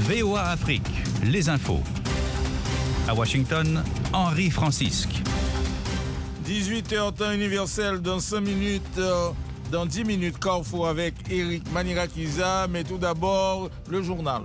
VOA Afrique, les infos. À Washington, Henri Francisque. 18h temps universel dans 5 minutes, dans 10 minutes, Carrefour avec Eric Manirakiza, mais tout d'abord, le journal.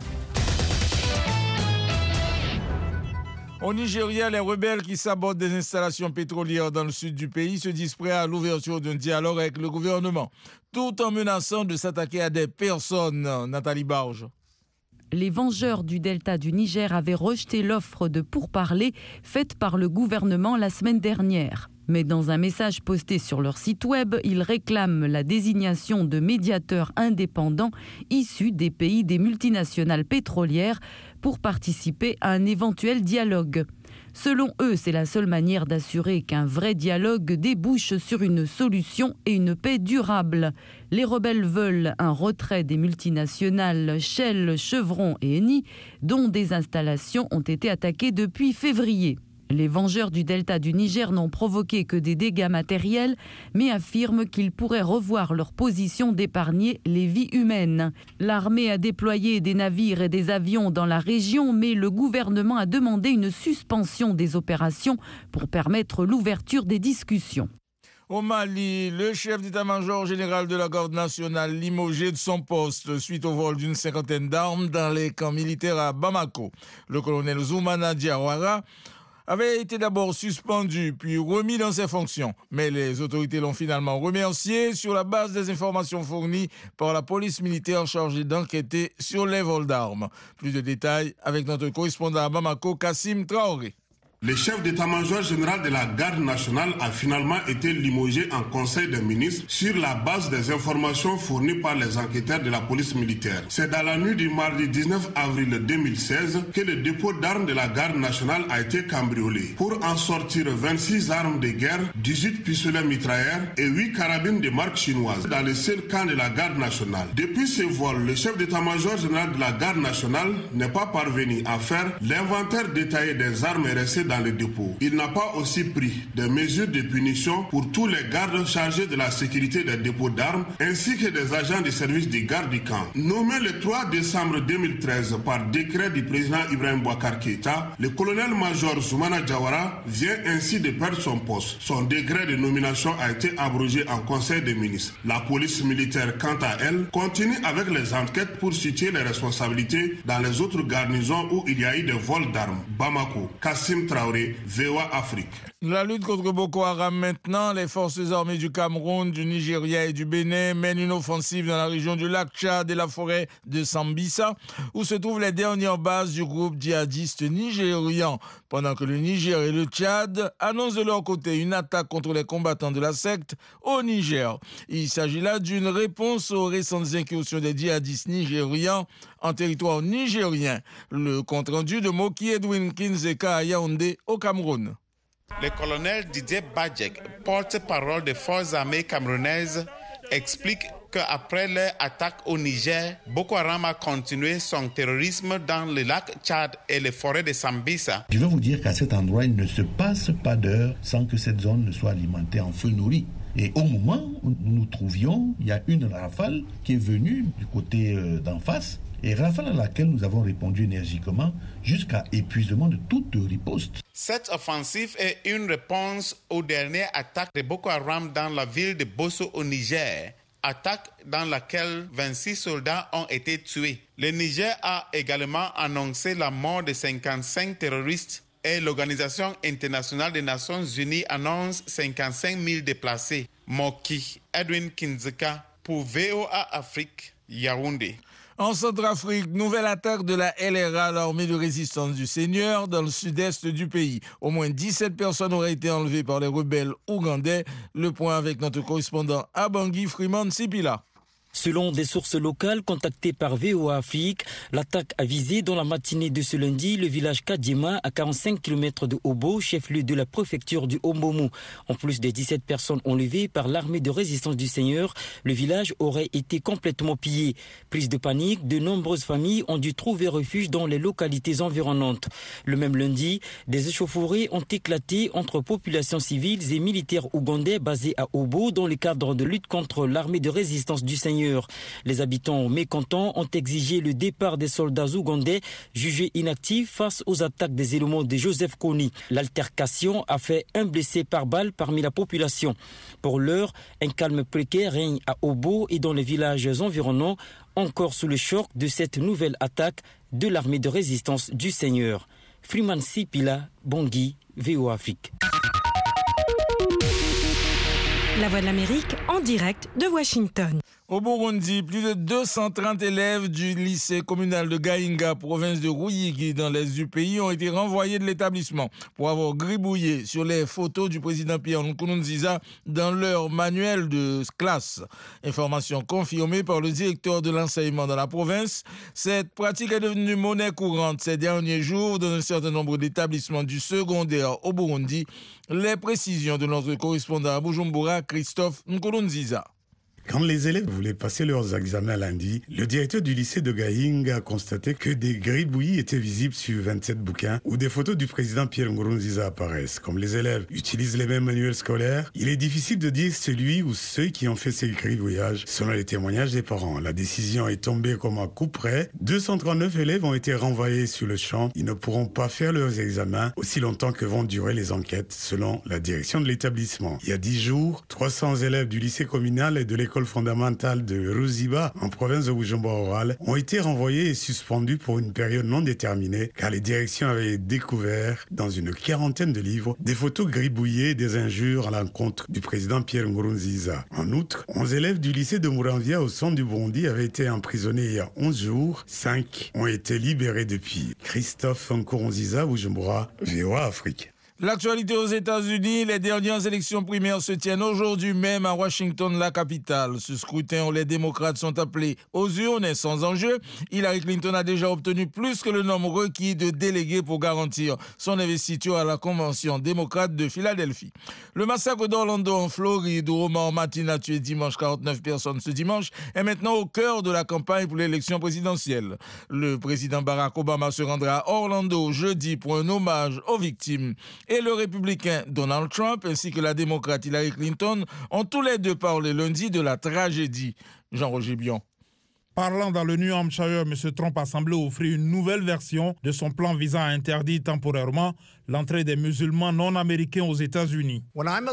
Au Nigeria, les rebelles qui sabotent des installations pétrolières dans le sud du pays se disent prêts à l'ouverture d'un dialogue avec le gouvernement, tout en menaçant de s'attaquer à des personnes. Nathalie Barge. Les vengeurs du delta du Niger avaient rejeté l'offre de pourparlers faite par le gouvernement la semaine dernière. Mais dans un message posté sur leur site web, ils réclament la désignation de médiateurs indépendants issus des pays des multinationales pétrolières pour participer à un éventuel dialogue. Selon eux, c'est la seule manière d'assurer qu'un vrai dialogue débouche sur une solution et une paix durable. Les rebelles veulent un retrait des multinationales Shell, Chevron et Eni, dont des installations ont été attaquées depuis février. Les vengeurs du delta du Niger n'ont provoqué que des dégâts matériels, mais affirment qu'ils pourraient revoir leur position d'épargner les vies humaines. L'armée a déployé des navires et des avions dans la région, mais le gouvernement a demandé une suspension des opérations pour permettre l'ouverture des discussions. Au Mali, le chef d'état-major général de la garde nationale limogé de son poste suite au vol d'une cinquantaine d'armes dans les camps militaires à Bamako. Le colonel Zoumana Diawara avait été d'abord suspendu puis remis dans ses fonctions. Mais les autorités l'ont finalement remercié sur la base des informations fournies par la police militaire chargée d'enquêter sur les vols d'armes. Plus de détails avec notre correspondant à Bamako, Kassim Traoré. Le chef d'état-major général de la garde nationale a finalement été limogé en conseil des ministres sur la base des informations fournies par les enquêteurs de la police militaire. C'est dans la nuit du mardi 19 avril 2016 que le dépôt d'armes de la garde nationale a été cambriolé pour en sortir 26 armes de guerre, 18 pistolets mitrailleurs et 8 carabines de marque chinoise dans le seul camp de la garde nationale. Depuis ce vol, le chef d'état-major général de la garde nationale n'est pas parvenu à faire l'inventaire détaillé des armes restées dans le dépôt. Il n'a pas aussi pris des mesures de punition pour tous les gardes chargés de la sécurité des dépôts d'armes ainsi que des agents de service de garde du camp. Nommé le 3 décembre 2013 par décret du président Ibrahim Boubacar Keïta, le colonel-major Zoumana Diawara vient ainsi de perdre son poste. Son décret de nomination a été abrogé en conseil des ministres. La police militaire, quant à elle, continue avec les enquêtes pour situer les responsabilités dans les autres garnisons où il y a eu des vols d'armes. Bamako, Kassim Traoré, VOA Afrique. La lutte contre Boko Haram maintenant, les forces armées du Cameroun, du Nigeria et du Bénin mènent une offensive dans la région du lac Tchad et la forêt de Sambisa, où se trouvent les dernières bases du groupe djihadiste nigérian, pendant que le Niger et le Tchad annoncent de leur côté une attaque contre les combattants de la secte au Niger. Il s'agit là d'une réponse aux récentes incursions des djihadistes nigérians en territoire nigérien. Le compte-rendu de Moki Edwin Kinzeka à Yaoundé au Cameroun. Le colonel Didier Badjek, porte-parole des forces armées camerounaises, explique qu'après leur attaque au Niger, Boko Haram a continué son terrorisme dans le lac Tchad et les forêts de Sambisa. Je veux vous dire qu'à cet endroit, il ne se passe pas d'heure sans que cette zone ne soit alimentée en feu nourri. Et au moment où nous nous trouvions, il y a une rafale qui est venue du côté d'en face. Et rafale à laquelle nous avons répondu énergiquement jusqu'à épuisement de toute riposte. Cette offensive est une réponse aux dernières attaques de Boko Haram dans la ville de Bosso au Niger. Attaque dans laquelle 26 soldats ont été tués. Le Niger a également annoncé la mort de 55 terroristes et l'Organisation internationale des Nations Unies annonce 55 000 déplacés. Moki Edwin Kinzeka pour VOA Afrique, Yaoundé. En Centrafrique, nouvelle attaque de la LRA, l'armée de résistance du Seigneur, dans le sud-est du pays. Au moins 17 personnes auraient été enlevées par les rebelles ougandais. Le point avec notre correspondant à Bangui, Freeman Sipila. Selon des sources locales contactées par VOA Afrique, l'attaque a visé dans la matinée de ce lundi le village Kadima à 45 km de Obo, chef-lieu de la préfecture du Ombomu. En plus des 17 personnes enlevées par l'armée de résistance du Seigneur, le village aurait été complètement pillé. Prise de panique, de nombreuses familles ont dû trouver refuge dans les localités environnantes. Le même lundi, des échauffourées ont éclaté entre populations civiles et militaires ougandais basés à Obo dans le cadre de lutte contre l'armée de résistance du Seigneur. seigneur. Les habitants mécontents ont exigé le départ des soldats ougandais jugés inactifs face aux attaques des éléments de Joseph Kony. L'altercation a fait un blessé par balle parmi la population. Pour l'heure, un calme précaire règne à Obo et dans les villages environnants, encore sous le choc de cette nouvelle attaque de l'armée de résistance du Seigneur. Freeman Sipila, Bangui, VOA Afrique. La Voix de l'Amérique en direct de Washington. Au Burundi, plus de 230 élèves du lycée communal de Gahinga, province de Ruyigi, dans l'est du pays, ont été renvoyés de l'établissement pour avoir gribouillé sur les photos du président Pierre Nkurunziza dans leur manuel de classe. Information confirmée par le directeur de l'enseignement dans la province. Cette pratique est devenue monnaie courante ces derniers jours dans un certain nombre d'établissements du secondaire au Burundi. Les précisions de notre correspondant à Bujumbura, Christophe Nkurunziza. Quand les élèves voulaient passer leurs examens lundi, le directeur du lycée de Gahinga a constaté que des gribouillis étaient visibles sur 27 bouquins où des photos du président Pierre Nkurunziza apparaissent. Comme les élèves utilisent les mêmes manuels scolaires, il est difficile de dire celui ou ceux qui ont fait ces gribouillages selon les témoignages des parents. La décision est tombée comme un coup près. 239 élèves ont été renvoyés sur le champ. Ils ne pourront pas faire leurs examens aussi longtemps que vont durer les enquêtes selon la direction de l'établissement. Il y a 10 jours, 300 élèves du lycée communal et de l'école fondamentale de Ruziba, en province de Bujumbura, ont été renvoyés et suspendus pour une période non déterminée, car les directions avaient découvert, dans une quarantaine de livres, des photos gribouillées et des injures à l'encontre du président Pierre Nkurunziza. En outre, 11 élèves du lycée de Muramvya au centre du Burundi avaient été emprisonnés il y a 11 jours. 5 ont été libérés depuis. Christophe Nkurunziza, Bujumbura, VOA Afrique. L'actualité aux États-Unis, les dernières élections primaires se tiennent aujourd'hui même à Washington, la capitale. Ce scrutin où les démocrates sont appelés aux urnes est sans enjeu. Hillary Clinton a déjà obtenu plus que le nombre requis de délégués pour garantir son investiture à la convention démocrate de Philadelphie. Le massacre d'Orlando en Floride, où Omar Martin a tué dimanche 49 personnes ce dimanche, est maintenant au cœur de la campagne pour l'élection présidentielle. Le président Barack Obama se rendra à Orlando jeudi pour un hommage aux victimes. Et le républicain Donald Trump ainsi que la démocrate Hillary Clinton ont tous les deux parlé lundi de la tragédie. Jean-Roger Bion. Parlant dans le New Hampshire, M. Trump a semblé offrir une nouvelle version de son plan visant à interdire temporairement l'entrée des musulmans non américains aux États-Unis.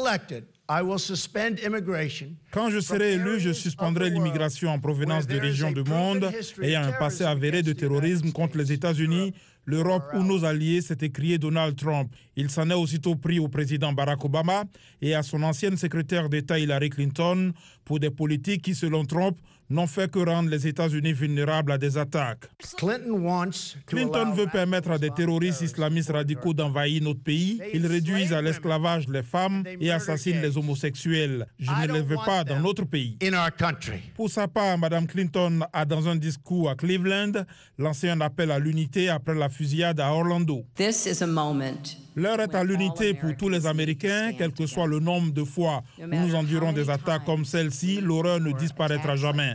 Quand je serai élu, je suspendrai l'immigration en provenance de régions du monde ayant un passé avéré de terrorisme contre les États-Unis, l'Europe ou nos alliés, s'est écrié Donald Trump. Il s'en est aussitôt pris au président Barack Obama et à son ancienne secrétaire d'État Hillary Clinton pour des politiques qui, selon Trump, n'ont fait que rendre les États-Unis vulnérables à des attaques. Clinton veut permettre à des terroristes islamistes radicaux d'envahir notre pays. Ils réduisent à l'esclavage les femmes et assassinent les homosexuels. Je ne les veux pas dans notre pays. Pour sa part, Mme Clinton a, dans un discours à Cleveland, lancé un appel à l'unité après la fusillade à Orlando. L'heure est à l'unité pour tous les Américains, quel que soit le nombre de fois où nous endurons des attaques comme celle-ci, l'horreur ne disparaîtra jamais.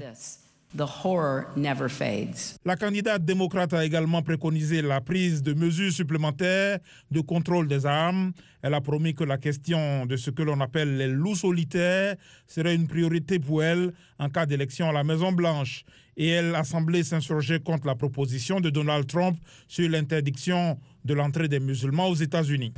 La candidate démocrate a également préconisé la prise de mesures supplémentaires de contrôle des armes. Elle a promis que la question de ce que l'on appelle les loups solitaires serait une priorité pour elle en cas d'élection à la Maison-Blanche. Et elle a semblé s'insurger contre la proposition de Donald Trump sur l'interdiction de l'entrée des musulmans aux États-Unis.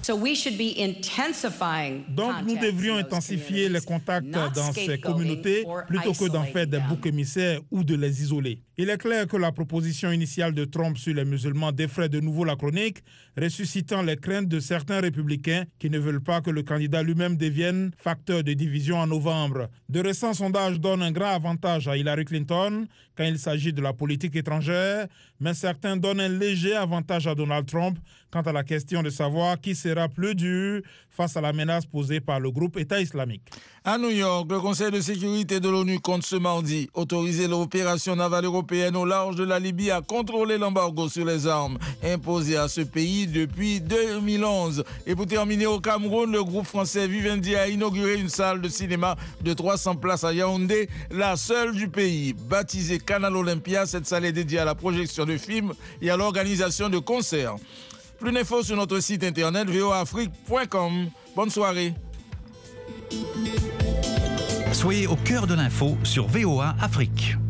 Donc nous devrions intensifier les contacts dans ces communautés plutôt que d'en faire des boucs émissaires ou de les isoler. Il est clair que la proposition initiale de Trump sur les musulmans défraie de nouveau la chronique, ressuscitant les craintes de certains républicains qui ne veulent pas que le candidat lui-même devienne facteur de division en novembre. De récents sondages donnent un grand avantage à Hillary Clinton quand il s'agit de la politique étrangère, mais certains donnent un léger avantage à Donald Trump quant à la question de savoir qui sera plus dur face à la menace posée par le groupe État islamique. À New York, le Conseil de sécurité de l'ONU compte ce mardi autoriser l'opération navale européenne au large de la Libye à contrôler l'embargo sur les armes imposé à ce pays depuis 2011. Et pour terminer, au Cameroun, le groupe français Vivendi a inauguré une salle de cinéma de 300 places à Yaoundé, la seule du pays. Baptisée Canal Olympia, cette salle est dédiée à la projection de films et à l'organisation de concerts. Plus d'infos sur notre site internet voaafrique.com. Bonne soirée. Soyez au cœur de l'info sur VOA Afrique.